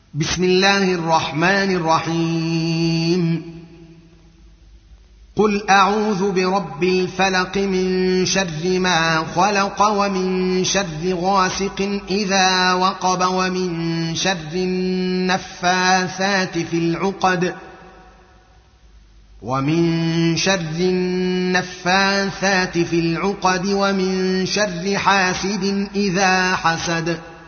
بسم الله الرحمن الرحيم. قل أعوذ برب الفلق من شر ما خلق ومن شر غاسق إذا وقب ومن شر النفاثات في العقد ومن شر حاسد إذا حسد.